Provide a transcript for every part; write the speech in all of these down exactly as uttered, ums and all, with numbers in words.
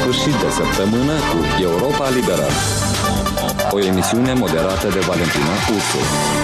sfârșit de săptămână cu Europa Liberă. O emisiune moderată de Valentina Ursu.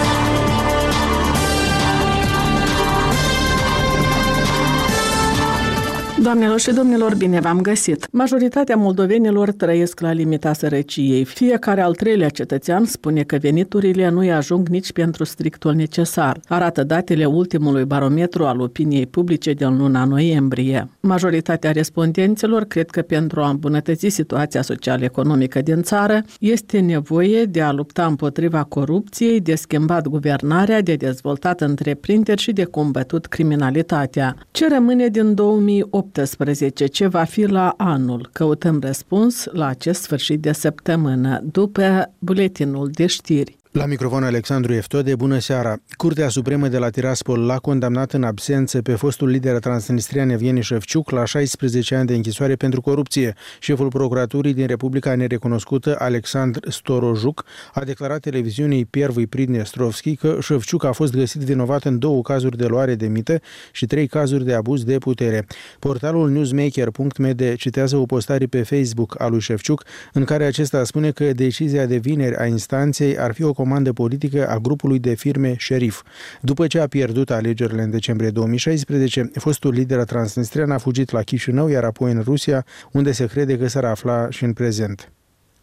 Doamnelor și domnilor, bine v-am găsit! Majoritatea moldovenilor trăiesc la limita sărăciei. Fiecare al treilea cetățean spune că veniturile nu-i ajung nici pentru strictul necesar, arată datele ultimului barometru al opiniei publice din luna noiembrie. Majoritatea respondenților cred că pentru a îmbunătăți situația social-economică din țară, este nevoie de a lupta împotriva corupției, de schimbat guvernarea, de dezvoltat întreprinderi și de combătut criminalitatea. Ce rămâne din două mii optsprezece? Ce va fi la anul? Căutăm răspuns la acest sfârșit de săptămână, după buletinul de știri. La microfon Alexandru Eftode, bună seara! Curtea Supremă de la Tiraspol l-a condamnat în absență pe fostul lider transnistrian Evgeni Șevciuc la șaisprezece ani de închisoare pentru corupție. Șeful procuraturii din Republica Nerecunoscută, Alexandr Storojuc, a declarat televiziunii Первый Приднестровский că Șevciuc a fost găsit vinovat în două cazuri de luare de mită și trei cazuri de abuz de putere. Portalul newsmaker punct m d citează o postare pe Facebook a lui Șevciuc, în care acesta spune că decizia de vineri a instanței ar fi o comandă politică a grupului de firme Șerif. După ce a pierdut alegerile în decembrie două mii șaisprezece, fostul lider transnistrian a fugit la Chișinău, iar apoi în Rusia, unde se crede că s-ar afla și în prezent.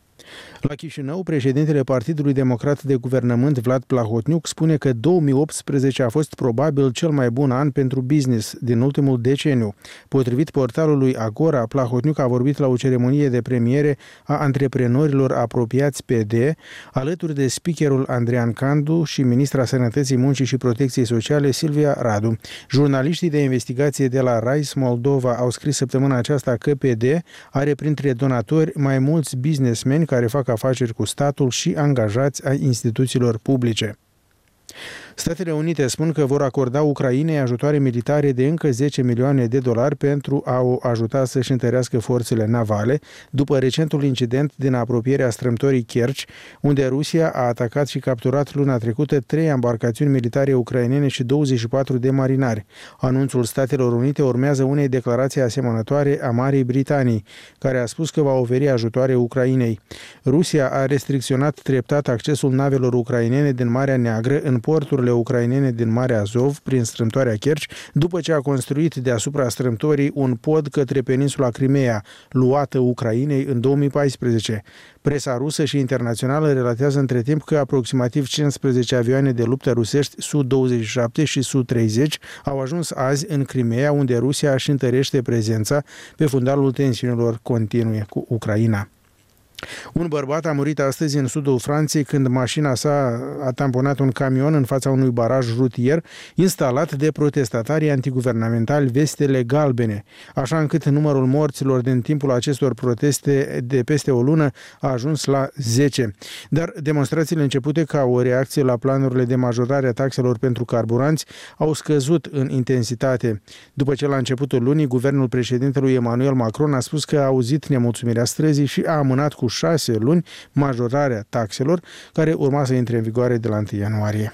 La Chișinău, președintele Partidului Democrat de Guvernământ, Vlad Plahotniuc, spune că două mii optsprezece a fost probabil cel mai bun an pentru business din ultimul deceniu. Potrivit portalului Agora, Plahotniuc a vorbit la o ceremonie de premiere a antreprenorilor apropiați P D, alături de speakerul Andrean Candu și ministra Sănătății, Muncii și Protecției Sociale, Silvia Radu. Jurnaliștii de investigație de la Rise Moldova au scris săptămâna aceasta că P D are printre donatori mai mulți businessmeni care fac afaceri cu statul și angajați ai instituțiilor publice. Statele Unite spun că vor acorda Ucrainei ajutoare militare de încă zece milioane de dolari pentru a o ajuta să-și întărească forțele navale, după recentul incident din apropierea strâmtorii Kerch, unde Rusia a atacat și capturat luna trecută trei embarcațiuni militare ucrainene și douăzeci și patru de marinari. Anunțul Statelor Unite urmează unei declarații asemănătoare a Marii Britanii, care a spus că va oferi ajutoare Ucrainei. Rusia a restricționat treptat accesul navelor ucrainene din Marea Neagră în porturile ucrainene din Marea Azov prin strâmtoarea Kerch, după ce a construit deasupra strâmtorii un pod către peninsula Crimea, luată Ucrainei în două mii paisprezece. Presa rusă și internațională relatează între timp că aproximativ cincisprezece avioane de luptă rusești Su douăzeci și șapte și Su treizeci au ajuns azi în Crimea, unde Rusia își întărește prezența pe fundalul tensiunilor continue cu Ucraina. Un bărbat a murit astăzi în sudul Franței când mașina sa a tamponat un camion în fața unui baraj rutier instalat de protestatarii antiguvernamentali Vestele Galbene, așa încât numărul morților din timpul acestor proteste de peste o lună a ajuns la zece. Dar demonstrațiile începute ca o reacție la planurile de majorare a taxelor pentru carburanți au scăzut în intensitate. După ce la începutul lunii, guvernul președintelui Emmanuel Macron a spus că a auzit nemulțumirea străzii și a amânat cu șase luni majorarea taxelor, care urma să intre în vigoare de la întâi ianuarie.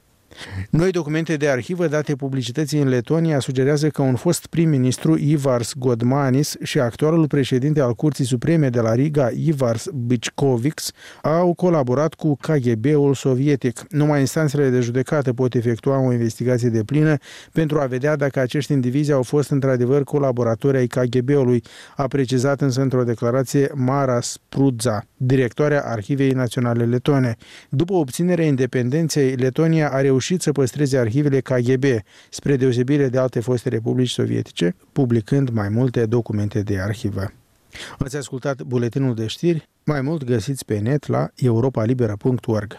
Noi documente de arhivă date publicității în Letonia sugerează că un fost prim-ministru, Ivars Godmanis, și actualul președinte al Curții Supreme de la Riga, Ivars Bičkovics, au colaborat cu K G B-ul sovietic. Numai instanțele de judecată pot efectua o investigație deplină pentru a vedea dacă acești indivizi au fost într-adevăr colaboratori ai K G B-ului, a precizat însă într-o declarație Mara Sprudza, directoarea Arhivei Naționale Letone. După obținerea independenței, Letonia a reușit să păstreze arhivele K G B, spre deosebire de alte foste republici sovietice, publicând mai multe documente de arhivă. Ați ascultat buletinul de știri? Mai mult găsiți pe net la europa liberă punct org.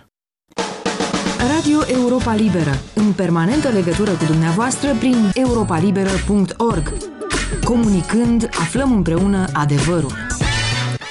Radio Europa Liberă, în permanentă legătură cu dumneavoastră prin europa liberă punct org. Comunicând, aflăm împreună adevărul.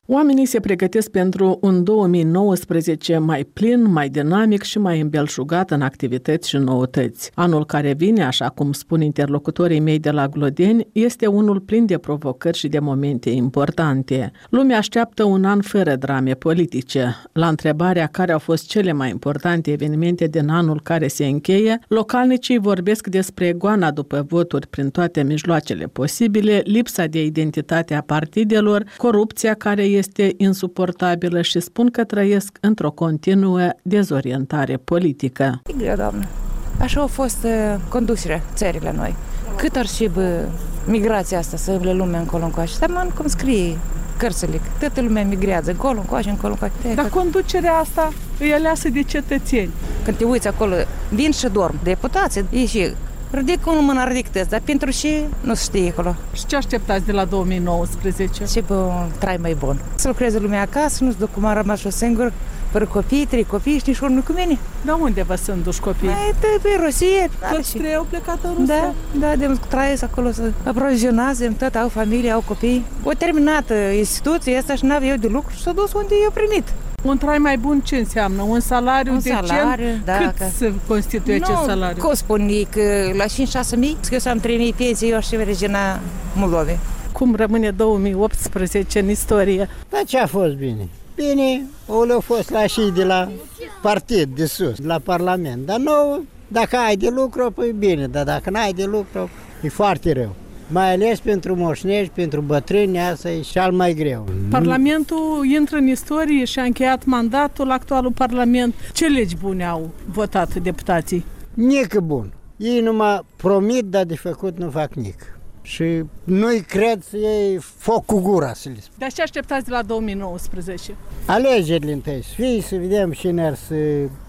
Oamenii se pregătesc pentru un două mii nouăsprezece mai plin, mai dinamic și mai îmbelșugat în activități și noutăți. Anul care vine, așa cum spun interlocutorii mei de la Glodeni, este unul plin de provocări și de momente importante. Lumea așteaptă un an fără drame politice. La întrebarea care au fost cele mai importante evenimente din anul care se încheie, localnicii vorbesc despre goana după voturi prin toate mijloacele posibile, lipsa de identitate a partidelor, corupția care este insuportabilă și spun că trăiesc într-o continuă dezorientare politică. E greu, doamnă. Așa a fost uh, conducerea țării la noi. Cât ar și bă, migrația asta să îmble lumea încolo încoace. Dar man, cum scrie cărțile, toată lumea migrează încolo încoace, încolo încoace. Dar conducerea asta e aleasă de cetățeni. Când te uiți acolo, vin și dorm deputații, e și ridic unul mâna, ridic tăți, dar pentru și nu se știe acolo. Și ce așteptați de la două mii nouăsprezece? Și pe un trai mai bun. Să lucreze lumea acasă, nu-ți duc cum am rămas o singur, fără copii, trei copii, știi și urmă cu mine. Dar unde vă sunt duși copii? Pe, pe Rusie. Toți trei au plecat în Rusia? Da, da, de trăiesc acolo să aprovizionați, de tot, au familie, au copii. O terminat instituția asta și n-aveau de lucru și s-a dus unde i-au primit. Un trai mai bun ce înseamnă? Un salariu un decent? Salariu, da, cât că... se constituie nu, acest salariu? Nu, spun că la cinci șase mii, că eu să am trei mii pensie, eu și regina Moldovei. Cum rămâne două mii optsprezece în istorie? Dar ce a fost bine? Bine, o le-a fost la și de la partid, de sus, la Parlament. Dar nu, dacă ai de lucru, păi bine, dar dacă n-ai de lucru, e foarte rău. Mai ales pentru moșnești, pentru bătrâni, asta e cel mai greu. Parlamentul intră în istorie și a încheiat mandatul, actualul Parlament. Ce legi bune au votat deputații? Nică bun. Ei numai promit, dar de făcut nu fac nic. Și nu-i cred să iei foc cu gura, să le spun. Dar ce așteptați de la două mii nouăsprezece? Alegerile întâi să fie, să vedem cine ar să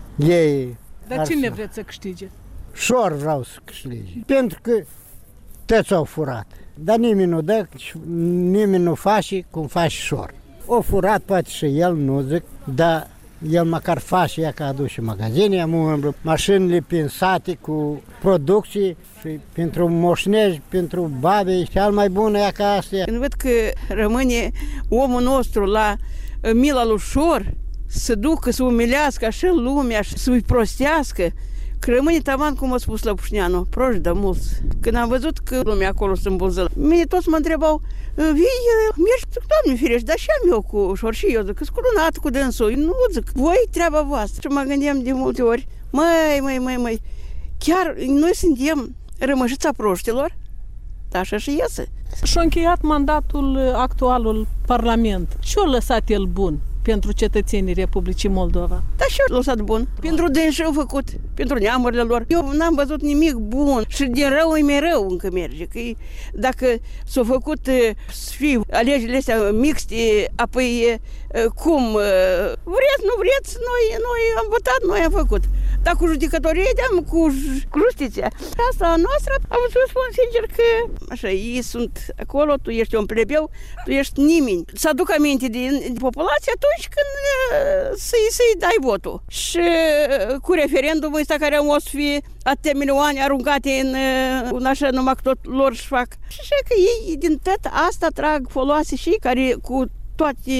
iei. Dar cine să... vreți să câștige? Șor vreau să câștige. Pentru că toți au furat. Dar nimeni nu dă, nimeni nu face cum faci Șor. O furat poate și el, nu zic, dar el măcar face, ea că aduce magazine, am mașinile pensate cu producții și pentru moșnești, pentru babe, e cel mai bună ea ca asta. Când văd că rămâne omul nostru la mila lui Șor, să ducă, să umilească așa lumea, să-i prostească, că rămâne taman, cum a spus Lăpușneanu, proști de mulți. Când am văzut că lumea acolo se îmbulză, mine toți mă întrebau, vii, mergi, Doamne firești, dar și am eu cu Șor și eu, zic, că-s culunat cu dânsul, nu zic, voi treaba voastră. Și mă gândeam de multe ori, măi, măi, măi, măi, chiar noi suntem rămășița proștilor? Da, așa și iese. Și-a încheiat mandatul actualul Parlament. Ce-a lăsat el bun pentru cetățenii Republicii Moldova? Da, și-a lăsat bun. Pentru dânsi au făcut, pentru neamurile lor. Eu n-am văzut nimic bun și din rău e mereu încă merge. Că dacă s-au făcut să fie alegerile astea mixte, apoi cum vreți, nu vreți, noi, noi am votat, noi am făcut. Dar cu judecătorie, de cu justiția. Asta noastră, am să spun sincer că așa, ei sunt acolo, tu ești un plebeu, tu ești nimeni. Să aduc aminte de, de populație atunci când să-i, să-i dai votul. Și cu referendumul ăsta care o să fie atâtea milioane aruncate în, în așa, numai că tot lor își fac. Și așa că ei din tot asta trag foloase și care cu toate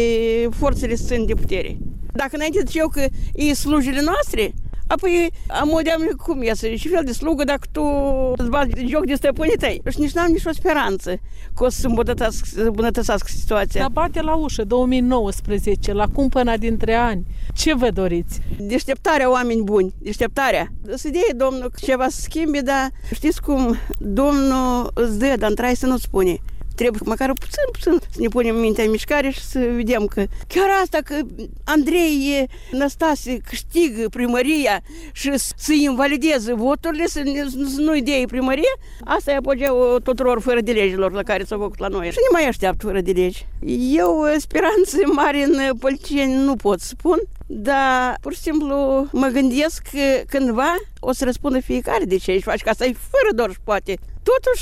forțele sunt de putere. Dacă înainte ziceau că e slujile noastre, apoi am modeam cum iese, și fel de slugă dacă tu îți bagi joc de stăpânii tăi. Și nici n-am nicio speranță că o să îmbunătățească situația. Dar bate la ușă două mii nouăsprezece, la cumpăna dintre ani. Ce vă doriți? Deșteptarea, oameni buni, deșteptarea. Să dea Domnul ceva să schimbe, dar știți cum? Domnul îți dă, dar într-ai să nu spune. Trebuie măcar puțin, puțin să ne punem mintea în mișcare și să vedem că chiar asta că Andrei Năstase câștigă primăria și să-i invalideze voturile, să nu-i dea primărie, asta e apogeul tuturor fără de legilor la care s-au făcut la noi. Și nu mai așteaptă fără de legi. Eu speranțe mari în politicieni nu pot spun, dar pur și simplu mă gândesc că cândva o să răspundă fiecare de ce își face, că asta e fără doar și poate. Totuși,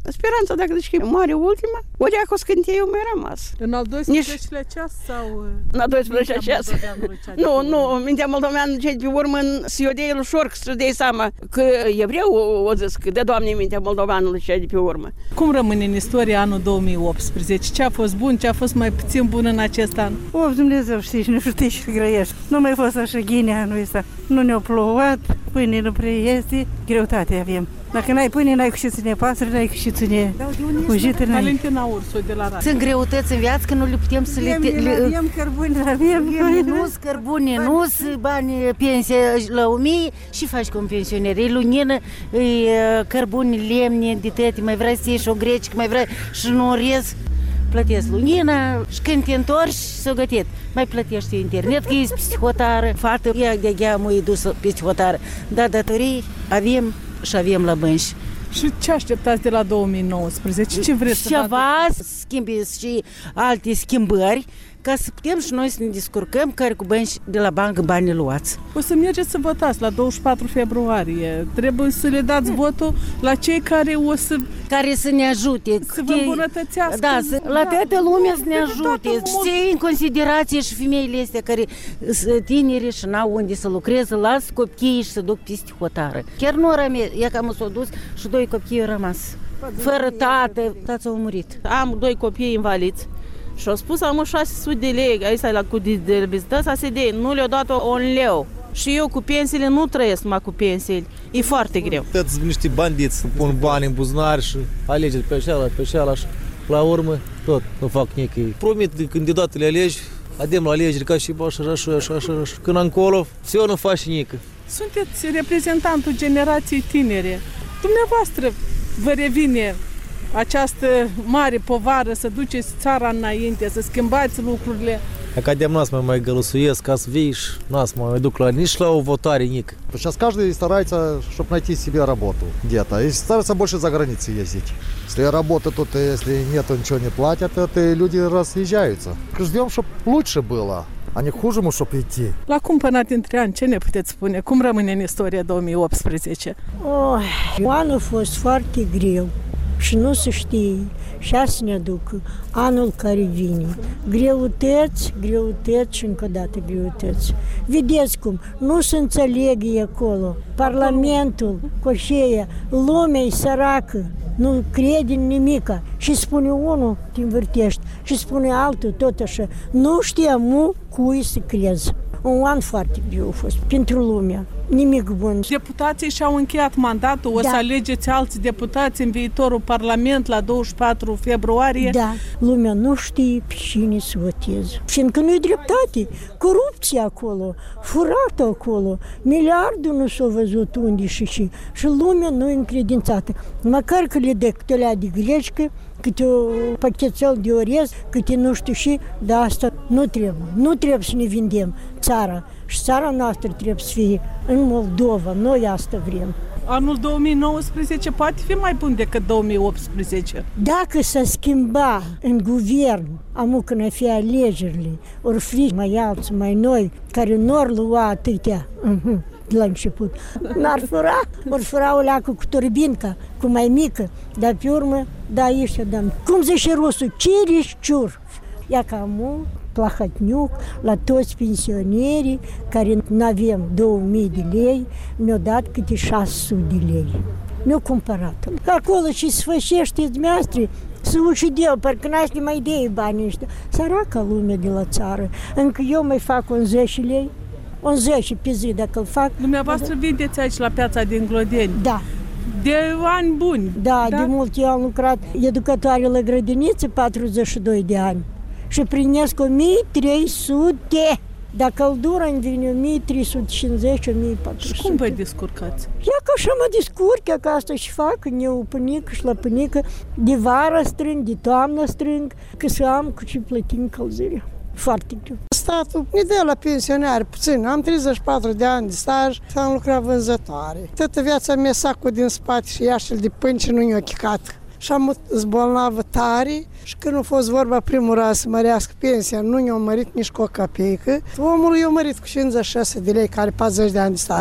Speranța, dacă zici că e mare ultima, o de acolo scânteiul mai rămas. În al doisprezecelea ceas sau... În al doisprezecelea ceas. Nu, nu, mintea moldoveanului cei de pe urmă să-i odei ușor, să-și dea seama că evreu o zis că de Doamne mintea moldoveanului cei de pe urmă. Cum rămâne în istoria anul două mii optsprezece? Ce a fost bun, ce a fost mai puțin bun în acest an? O, Dumnezeu știi și nu știi și grăiești. Nu mai fost așa ghine anul ăsta. Nu ne-a plouat, pâine nu prea este, greutate avem. Dacă n-ai pâine, n-ai cu ce ține pasăre, n-ai cu ce ține ujite, n-ai. Valentina Ursu de la Radio. Sunt greutăți în viață că nu le putem să le... Avem cărbune, avem... Nu-s cărbune, nu-s bani pensie la o mie și faci cum pensioneri. E lunină, e cărbune, lemne, de tăte, mai vrei să ieși o grecică, mai vrei și nu orez. Plătesc lunina și când te întorci s-o gătit. Mai plătești internet, că ești psihotară, fată, ea de-aia m-a dus psihotară. Dar datorii avem și avem la bănci. Și ce așteptați de la două mii nouăsprezece? Ce vreți să facă? Ceva, să schimbi și alte schimbări, ca să putem și noi să ne descurcăm care cu bănci de la bancă banii luați. O să mergeți să votați la douăzeci și patru februarie. Trebuie să le dați votul la cei care o să... Care să ne ajute. Să vă îmbunătățească. Da, să, la toată lumea să ne ajute. Și în considerație și femeile astea care sunt tineri și n-au unde să lucreze, lasă copiii și să duc peste hotară. Chiar nu rămâne, ea cam s-a dus și doi copii au rămas. Fără tată, tatăl a murit. Am doi copii invaliți. Și au spus, am șase sute de lei, aici la cu de vizită, să se dea, nu le-au dat un leu. Și eu cu pensiile nu trăiesc numai cu pensiile. E foarte greu. Toți niște bandiți pun bani în buzunar și alege pe așa, pe așa și la urmă tot nu fac nici. Promit de când deodată le alegi, adem la alegeri ca și așa, așa, așa, așa, așa. Când încolo, se nu faci nică. Sunteți reprezentantul generației tinere. Dumneavoastră vă revine această mare povară să duceți țara înainte, să schimbați lucrurile. Academ нас мы mai голосуем, ca să vii și нас mai duc la nici la o votare nică. Сейчас каждый старается, чтобы найти себе работу где-то. И старается больше за границей ездить. Если работа тут, если нет, ничего не платят, то люди разъезжаются. Ждем, чтобы лучше было, а не хуже, чтобы идти. La cumpănat între ani, ce ne puteți spune? Cum rămâne în istoria două mii optsprezece? Oh, anul a fost foarte greu. Și nu se știe, și să ne aducă anul care vine. Greutăți, greutăți și încă o dată greutăți. Vedeți cum, nu se înțelege acolo. Parlamentul, coșeia, lumea e săracă, nu crede în nimica. Și spune unul, te învârtești, și spune altul, tot așa. Nu știam cui să crezi. Un an foarte greu a fost pentru lumea. Nimic bun. Deputații și-au încheiat mandatul, o da. să alegeți alți deputați în viitorul Parlament la douăzeci și patru februarie. Da, lumea nu știe pe cine să voteze. Fiindcă nu-i dreptate. Corupție acolo, furat acolo, miliardul nu s-a văzut unde și și. Și lumea nu e încredințată. Măcar că le dă câte o de grecică, câte o pachetel de orez, câte nu știu și, dar asta nu trebuie. Nu trebuie să ne vindem țara. Și țara noastră trebuie să fie în Moldova. Noi asta vrem. Anul două mii nouăsprezece poate fi mai bun decât două mii optsprezece. Dacă s-a schimba în guvern, amu când ar fi alegerile, ori fi mai alții, mai noi, care nu ar lua atâtea uh-huh, de la început, n-ar fura, ori fura o leacă cu turbinca, cu mai mică, dar pe urmă, da, aici dăm. Cum zice rusul, cirișciur. Ia ca amu, Plahotniuc, la toți pensionerii care nu avem două mii de lei, mi-au dat câte șase sute de lei. Mi-au cumpărat. Acolo și sfârșește dumneavoastră, să ucideau, parcă n-aș mai dea banii ăștia. Săraca lumea de la țară. Încă eu mai fac un zece lei, un zece pe zi dacă îl fac. Dumneavoastră vindeți aici la piața din Glodeni. Da. De ani buni. Da, da? De mult eu am lucrat educatoare la grădiniță, patruzeci și doi de ani. Și primesc o mie trei sute. Dacă căldura îmi vine o mie trei sute cincizeci, o mie patru sute. Și cum vă descurcați? Ia că așa mă descurc, că asta și fac, eu pânică și la pânică, de vară strâng, de toamnă strâng, că să am cu ce plăti încălzirea. Foarte greu. Statul ne dă la pensionari puțin. Am treizeci și patru de ani de staj, am lucrat vânzătoare. Toată viața mea sacul din spate și iașul de pâini și nu i-o chicat. Și am zbolnavă tare și când a fost vorba primul raz să mărească pensia, nu ne-a mărit nici cu o capeică. Omul i-a mărit cu cincizeci și șase de lei, care patruzeci de ani de staj.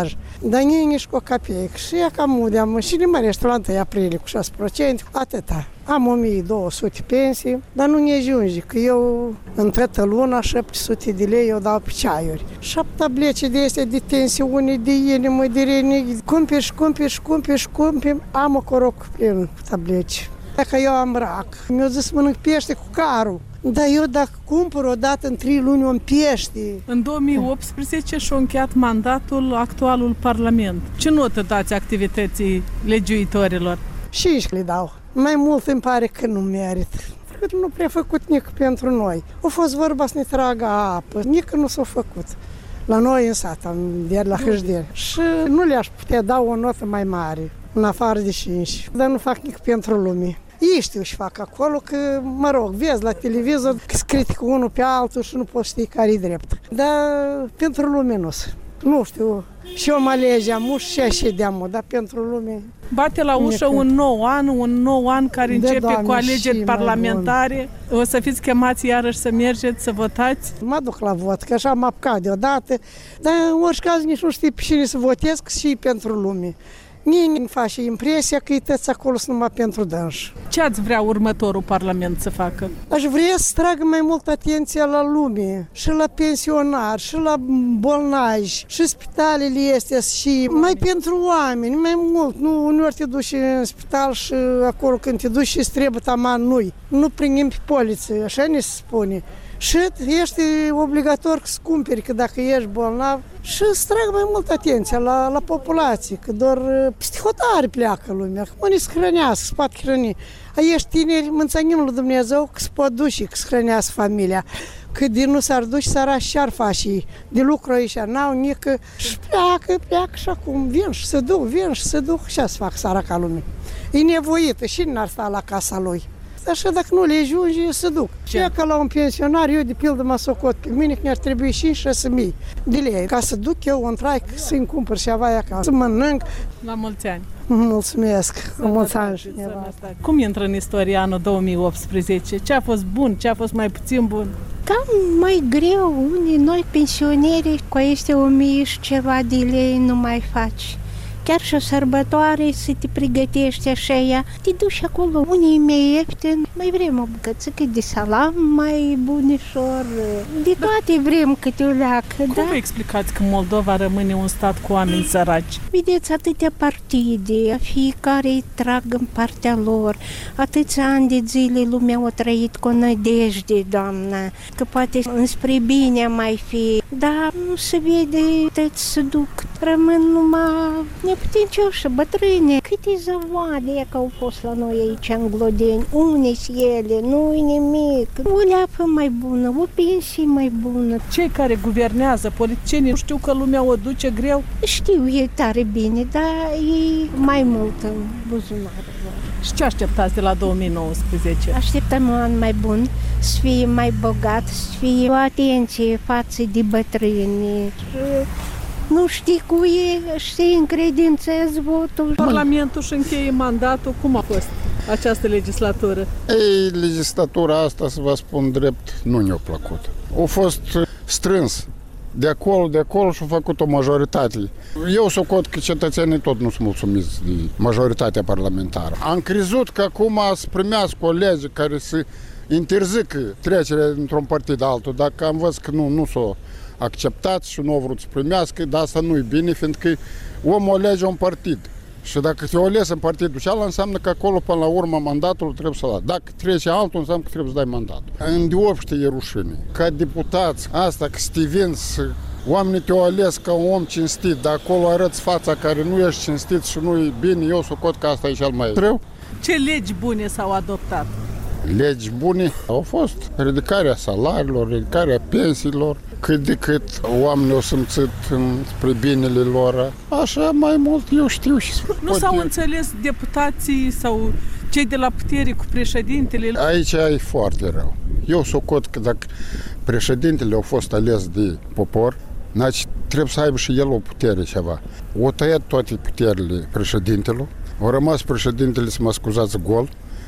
dar nici cu o capeică. Și ea cam udeam și ne mărește la întâi aprilie cu șase la sută, atâta. Am o mie două sute pensii, dar nu ne ajunge, că eu în toată luna șapte sute de lei eu dau pe ceaiuri. Șapte tablete de astea de tensiune, de inimă, de reni, cumperi și cumperi și cumperi și cumperi, am o coroc plin cu tablete. Dacă eu am rac, mi-au zis mănânc pește cu carul. Dar eu dacă cumpăr o dată în trei luni un pește... În două mii optsprezece și-a încheiat mandatul actualul Parlament. Ce notă dați activității legiuitorilor? Cinci le dau. Mai mult îmi pare că nu merită. Nu prea făcut nici pentru noi. A fost vorba să ne tragă apă, nici nu s-a făcut. La noi în sat, de la Hâșdeni. Și nu le-aș putea da o notă mai mare, în afară de cinci. Dar nu fac nici pentru lume. Ei știu și fac acolo că, mă rog, vezi la televizor că se critică unul pe altul și nu poți ști care-i drept. Dar pentru lume nu Nu știu, și eu mă alegeam și așa de-am, dar pentru lume... Bate la ușă un nou an, un nou an care începe Doamne, cu alegeri parlamentare. Bun. O să fiți chemați iarăși să mergeți, să votați? Mă duc la vot, că așa m-a apucat deodată, dar în orice caz nici nu știi pe cine să votez și pentru lume. Nimeni nu face impresia că e tăți acolo numai pentru dânși. Ce ați vrea următorul Parlament să facă? Aș vrea să tragă mai mult atenția la lume, și la pensionari, și la bolnavi, și spitalele astea, și mai pentru oameni, mai mult. Nu uneori te duci în spital și acolo când te duci și trebuie taman nu-i. Nu primim pe poliță, așa ne se spune. Și ești obligator să cumperi, că dacă ești bolnav, și să trag mai mult atenția la, la populație, că doar peste hotare pleacă lumea, că unii se hrănească, se poate hrăni. A ești tineri, mânțănim lui Dumnezeu că se pot duce, că se hrănească familia. Că de nu s-ar duce sărași și ar face ei. De lucru aici n-au nică și pleacă, pleacă și acum vin și se duc, vin și se duc și să fac săraca lumea. E nevoită și n-ar sta la casa lui. Așa dacă nu le ajunge, se duc. Și că la un pensionar, eu de pildă mă socot pe mine că mi-ar trebui cinci șase mii de lei. Ca să duc eu un trai să-mi cumpăr ceva acasă, să mănânc. La mulți ani! Mulțumesc! Cu mulți ani! Cum intră în istoria anul două mii optsprezece? Ce a fost bun? Ce a fost mai puțin bun? Cam mai greu. Unii noi pensioneri cu aceste o mie și ceva de lei nu mai faci. Chiar și o sărbătoare să te pregătești așa ea, te duci acolo, unii mai ieftin, mai vrem o bucățică de salam mai bunișor, de toate vrem câte o leacă. Cum da? vă explicați că Moldova rămâne un stat cu oameni săraci? Vedeți, atâtea partide, fiecare îi trag în partea lor, atâția ani de zile lumea a trăit cu nădejde, doamnă, că poate înspre bine mai fi, dar nu se vede, tăți se duc, rămân numai neputincioși, bătrâne. Câte zăvoade că au fost la noi aici în Glodeni, unii ele, nu-i nimic. O leapă mai bună, o pensie mai bună. Cei care guvernează, politicienii, nu știu că lumea o duce greu? Știu, e tare bine, dar e mai mult în buzunarul lor. Și ce așteptați de la două mii nouăsprezece? Așteptăm un an mai bun, să fie mai bogat, să fie o atenție față de bătrâni. Nu știi cu ei, știi, încredințezi votul. Parlamentul își încheie mandatul. Cum a fost această legislatură? Ei, legislatura asta, să vă spun drept, nu ne-a plăcut. A fost strâns. De acolo, de acolo și-a făcut o majoritate. Eu socot că cetățenii tot nu sunt mulțumiți de majoritatea parlamentară. Am crezut că acum să primească o lege care să interzică trecerea dintr-un partid altul, dacă am văzut că nu, nu s-o acceptat și nu au vrut să primească, dar asta nu-i bine, fiindcă omul alege un partid. Și dacă te-o ales în partidul cealaltă, înseamnă că acolo, până la urmă, mandatul trebuie să-l dai. Dacă trece altul, înseamnă că trebuie să dai mandatul. Îndeopște e rușine. Ca deputați, asta că să te vinzi, oamenii te-au ales ca un om cinstit, dar acolo arăți fața care nu ești cinstit și nu-i bine, eu socot că asta e cel mai greu. Ce legi bune s-au adoptat? Legi bune au fost ridicarea salariilor, ridicarea pensiilor, cât de cât oamenii au simțit spre binele lor. Așa mai mult eu știu și nu s-au înțeles deputații sau cei de la putere cu președintele? Aici e foarte rău. Eu socot că dacă președintele a fost ales de popor, deci trebuie să aibă și el o putere ceva. O tăiat toate puterile președintelui, au rămas președintele, să mă scuzați, gol,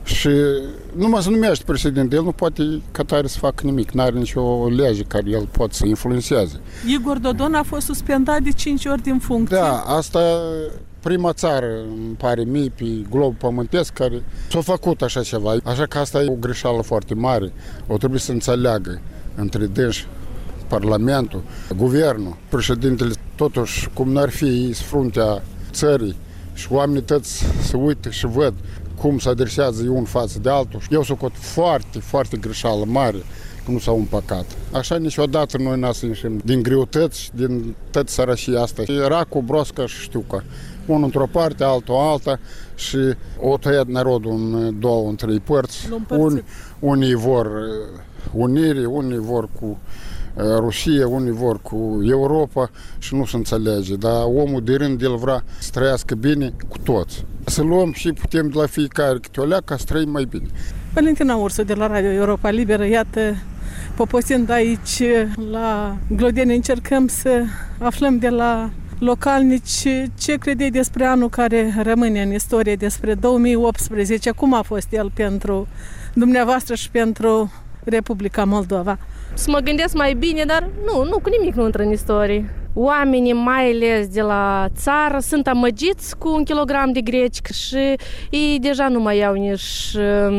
Și numai se numește președinte, el nu poate ca tare să facă nimic, n-are nicio lege care el poate să influențeze. Igor Dodon a fost suspendat de cinci ori din funcție. Da, asta prima țară, îmi pare mie, pe globul pământesc, care s-a făcut așa ceva. Așa că asta e o greșeală foarte mare. O trebuie să înțeleagă între dânsi, Parlamentul, Guvernul, președintele, totuși, cum n-ar fi fruntea țării și oamenii toți se uită și văd cum se adresează unul față de altul. Eu s-o cot foarte, foarte greșeală mare, că nu s-au împăcat. Așa niciodată noi n-a să ieșim din greutăți, din toată sărășia asta. Era cu broască și știu că unul într-o parte, altul alta și o tăiat narodul în două, în trei părți. Un, unii vor unire, unii vor cu Rusia, unii vor cu Europa și nu se înțelege. Dar omul de rând, el vrea să trăiască bine cu toți. Să luăm și putem de la fiecare câte o leacă ca să trăim mai bine. Valentina Ursu de la Radio Europa Liberă, iată, poposind aici la Glodeni, încercăm să aflăm de la localnici ce credeai despre anul care rămâne în istorie, despre două mii optsprezece, cum a fost el pentru dumneavoastră și pentru Republica Moldova? Să mă gândesc mai bine, dar nu, nu, cu nimic nu intră în istorie. Oamenii, mai ales de la țară, sunt amăgiți cu un kilogram de greci și ei deja nu mai au nici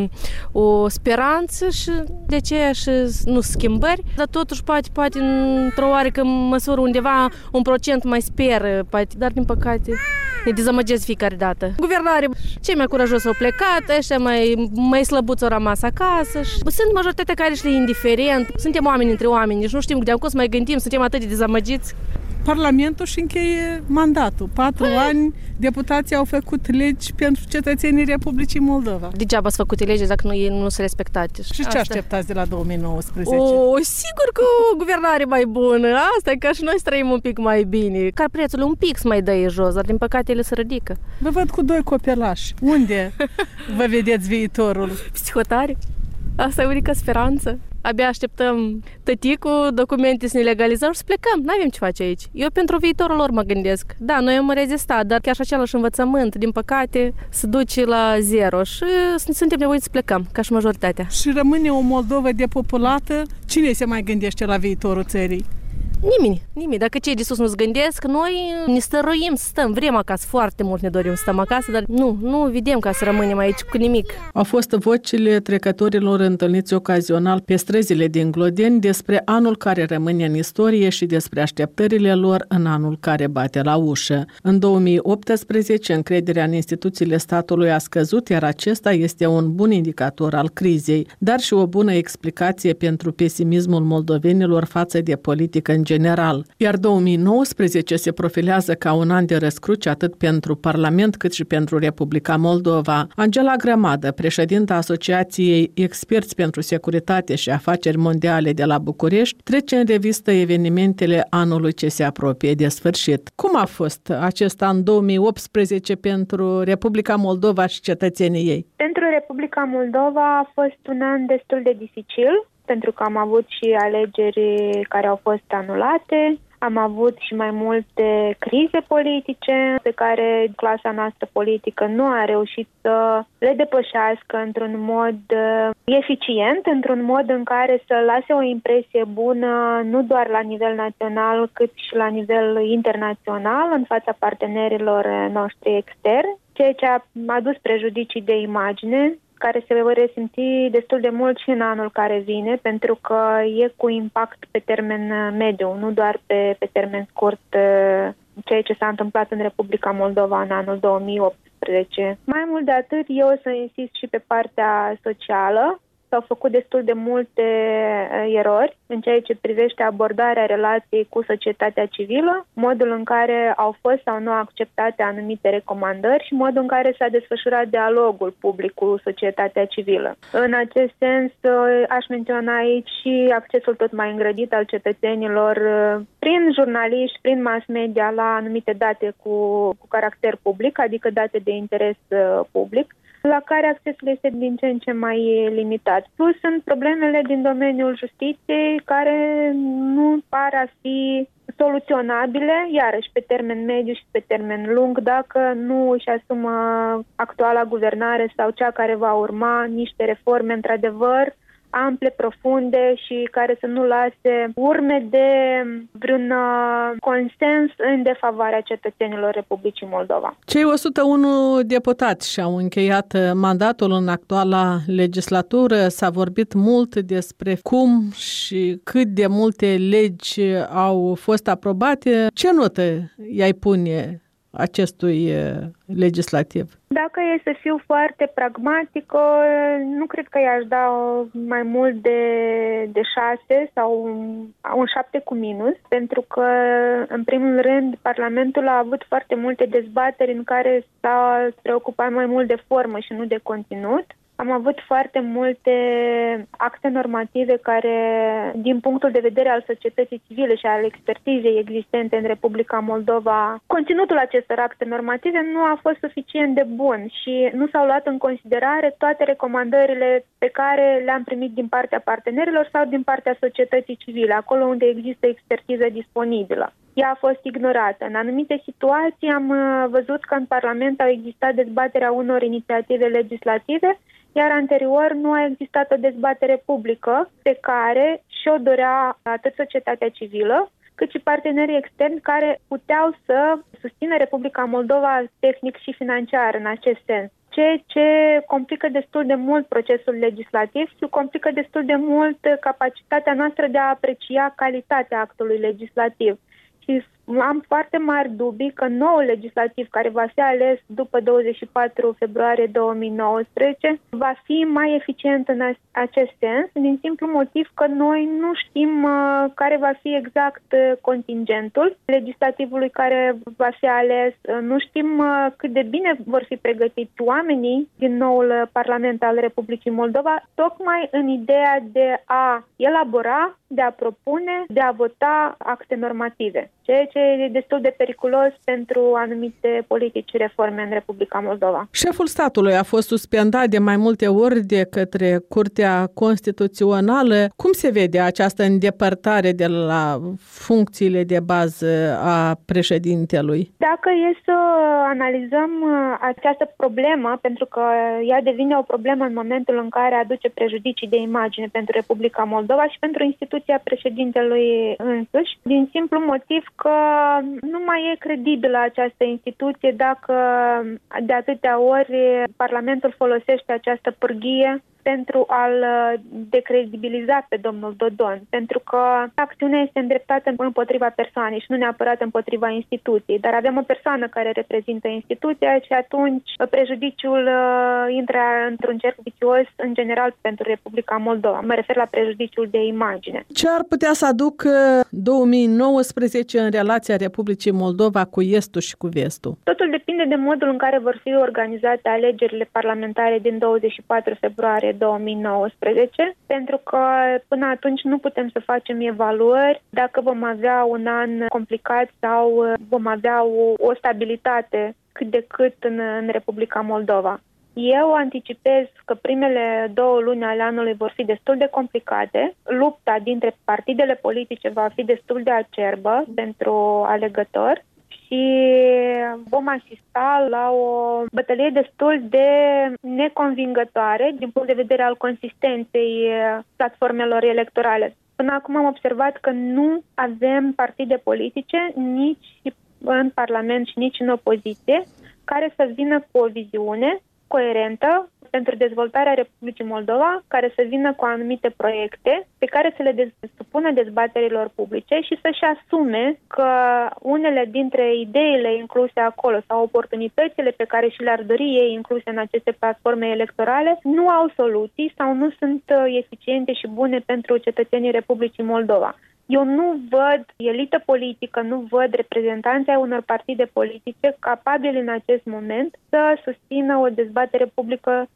o speranță și de aceea și nu schimbări, dar totuși poate, poate într-o oarecă măsură undeva un procent mai speră, poate, dar din păcate ne dezamăgesc fiecare dată. Guvernare, cei mai curajoși au plecat, ăștia mai, mai slăbuți au rămas acasă și sunt majoritatea care și le indiferent. Suntem oameni între oameni, nici nu știm de acum să mai gândim, suntem atât de dezamăgiți. Parlamentul și încheie mandatul. Patru ani deputații au făcut legi pentru cetățenii Republicii Moldova. Degeaba s-au făcut legi dacă nu, nu sunt respectate. Și ce așteptați de la două mii nouăsprezece? O, sigur că o guvernare mai bună. Asta e ca și noi să trăim un pic mai bine. Ca prețul un pic să mai dă jos, dar din păcate ele se ridică. Vă văd cu doi copelași. Unde vă vedeți viitorul? Psihotare. Asta e unica speranță. Abia așteptăm tăticul, documente să ne legalizăm și să plecăm. N-avem ce face aici. Eu pentru viitorul lor mă gândesc. Da, noi am rezistat, dar chiar și același învățământ, din păcate, se duce la zero și suntem nevoiți să plecăm, ca și majoritatea. Și rămâne o Moldovă depopulată. Cine se mai gândește la viitorul țării? Nimeni, nimeni. Dacă cei de sus nu-ți gândesc, noi ne stăruim să stăm. Vrem acasă, foarte mult ne dorim să stăm acasă, dar nu, nu vedem ca să rămânem aici cu nimic. Au fost vocile trecătorilor întâlniți ocazional pe străzile din Glodeni despre anul care rămâne în istorie și despre așteptările lor în anul care bate la ușă. În două mii optsprezece, încrederea în instituțiile statului a scăzut, iar acesta este un bun indicator al crizei, dar și o bună explicație pentru pesimismul moldovenilor față de politică în general. Iar două mii nouăsprezece se profilează ca un an de răscruce atât pentru Parlament cât și pentru Republica Moldova. Angela Grămadă, președinta Asociației Experți pentru Securitate și Afaceri Mondiale de la București, trece în revistă evenimentele anului ce se apropie de sfârșit. Cum a fost acest an două mii optsprezece pentru Republica Moldova și cetățenii ei? Pentru Republica Moldova a fost un an destul de dificil, pentru că am avut și alegeri care au fost anulate, am avut și mai multe crize politice pe care clasa noastră politică nu a reușit să le depășească într-un mod eficient, într-un mod în care să lase o impresie bună nu doar la nivel național, cât și la nivel internațional în fața partenerilor noștri externi, ceea ce a adus prejudicii de imagine, care se vor resimți destul de mult și în anul care vine, pentru că e cu impact pe termen mediu, nu doar pe, pe termen scurt, ceea ce s-a întâmplat în Republica Moldova în anul două mii optsprezece. Mai mult de atât, eu o să insist și pe partea socială. S-au făcut destul de multe erori în ceea ce privește abordarea relației cu societatea civilă, modul în care au fost sau nu acceptate anumite recomandări și modul în care s-a desfășurat dialogul public cu societatea civilă. În acest sens, aș menționa aici și accesul tot mai îngrădit al cetățenilor prin jurnaliști, prin mass media la anumite date cu, cu caracter public, adică date de interes public, la care accesul este din ce în ce mai limitat. Plus sunt problemele din domeniul justiției care nu par a fi soluționabile, iarăși pe termen mediu și pe termen lung, dacă nu își asumă actuala guvernare sau cea care va urma niște reforme într-adevăr ample, profunde și care să nu lase urme de vreun consens în defavoarea cetățenilor Republicii Moldova. Cei o sută unu deputați și-au încheiat mandatul în actuala legislatură. S-a vorbit mult despre cum și cât de multe legi au fost aprobate. Ce notă i-ai pune acestui legislativ? Dacă e să fiu foarte pragmatică, nu cred că i-aș da mai mult de, de șase sau un șapte cu minus, pentru că, în primul rând, Parlamentul a avut foarte multe dezbateri în care s-a preocupat mai mult de formă și nu de conținut. Am avut foarte multe acte normative care, din punctul de vedere al societății civile și al expertizei existente în Republica Moldova, conținutul acestor acte normative nu a fost suficient de bun și nu s-au luat în considerare toate recomandările pe care le-am primit din partea partenerilor sau din partea societății civile, acolo unde există expertiză disponibilă. Ea a fost ignorată. În anumite situații am văzut că în Parlament au existat dezbaterea unor inițiative legislative, iar anterior nu a existat o dezbatere publică pe care și-o dorea atât societatea civilă, cât și partenerii externi care puteau să susțină Republica Moldova tehnic și financiar în acest sens. Ceea ce complică destul de mult procesul legislativ și complică destul de mult capacitatea noastră de a aprecia calitatea actului legislativ. Și am foarte mari dubii că noul legislativ care va fi ales după douăzeci și patru februarie două mii nouăsprezece va fi mai eficient în acest sens, din simplu motiv că noi nu știm uh, care va fi exact uh, contingentul legislativului care va fi ales, uh, nu știm uh, cât de bine vor fi pregătiți oamenii din noul uh, Parlament al Republicii Moldova, tocmai în ideea de a elabora, de a propune, de a vota acte normative, ceea ce e destul de periculos pentru anumite politici și reforme în Republica Moldova. Șeful statului a fost suspendat de mai multe ori de către Curtea Constituțională. Cum se vede această îndepărtare de la funcțiile de bază a președintelui? Dacă e să analizăm această problemă, pentru că ea devine o problemă în momentul în care aduce prejudicii de imagine pentru Republica Moldova și pentru instituția președintelui însuși, din simplu motiv că nu mai e credibilă această instituție dacă de atâtea ori Parlamentul folosește această pârghie pentru a-l decredibiliza pe domnul Dodon, pentru că acțiunea este îndreptată împotriva persoanei și nu neapărat împotriva instituției, dar avem o persoană care reprezintă instituția și atunci prejudiciul intră într-un cerc vicios în general pentru Republica Moldova. Mă refer la prejudiciul de imagine. Ce ar putea să aducă două mii nouăsprezece în relația Republicii Moldova cu Estul și cu Vestul? Totul depinde de modul în care vor fi organizate alegerile parlamentare din douăzeci și patru februarie două mii nouăsprezece, pentru că până atunci nu putem să facem evaluări dacă vom avea un an complicat sau vom avea o, o stabilitate cât de cât în, în Republica Moldova. Eu anticipez că primele două luni ale anului vor fi destul de complicate. Lupta dintre partidele politice va fi destul de acerbă pentru alegători și vom asista la o bătălie destul de neconvingătoare din punct de vedere al consistenței platformelor electorale. Până acum am observat că nu avem partide politice nici în Parlament și nici în opoziție care să vină cu o viziune coerentă pentru dezvoltarea Republicii Moldova, care să vină cu anumite proiecte pe care să le dez- supună dezbaterilor publice și să-și asume că unele dintre ideile incluse acolo sau oportunitățile pe care și le-ar dori ei incluse în aceste platforme electorale nu au soluții sau nu sunt eficiente și bune pentru cetățenii Republicii Moldova. Eu nu văd elită politică, nu văd reprezentanții ai unor partide politice capabili în acest moment să susțină o dezbatere publică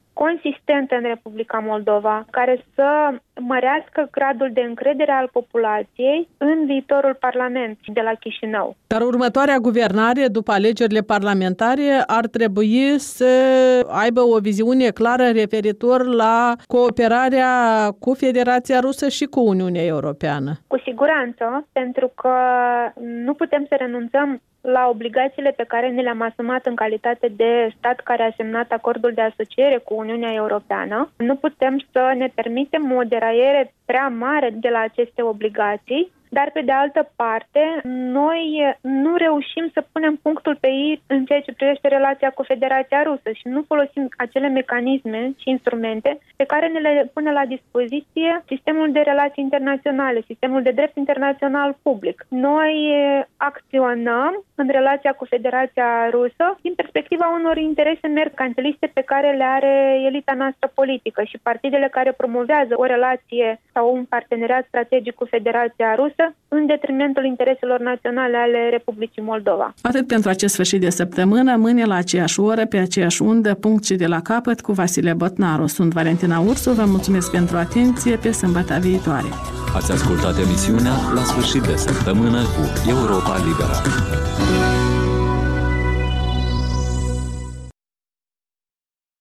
consistentă în Republica Moldova, care să mărească gradul de încredere al populației în viitorul Parlament de la Chișinău. Dar următoarea guvernare, după alegerile parlamentare, ar trebui să aibă o viziune clară referitor la cooperarea cu Federația Rusă și cu Uniunea Europeană. Cu siguranță, pentru că nu putem să renunțăm la obligațiile pe care ne le-am asumat în calitate de stat care a semnat acordul de asociere cu Uniunea Europeană. Nu putem să ne permitem o deraiere prea mare de la aceste obligații, dar pe de altă parte, noi nu reușim să punem punctul pe i în ceea ce privește relația cu Federația Rusă și nu folosim acele mecanisme și instrumente pe care ne le pune la dispoziție sistemul de relații internaționale, sistemul de drept internațional public. Noi acționăm în relația cu Federația Rusă din perspectiva unor interese mercantiliste pe care le are elita noastră politică și partidele care promovează o relație sau un parteneriat strategic cu Federația Rusă în detrimentul intereselor naționale ale Republicii Moldova. Atât pentru acest sfârșit de săptămână, mâine la aceeași oră, pe aceeași undă, punct și de la capăt cu Vasile Botnaru. Sunt Valentina Ursu, vă mulțumesc pentru atenție, pe sâmbătă viitoare. Ați ascultat emisiunea La sfârșit de săptămână cu Europa Liberă.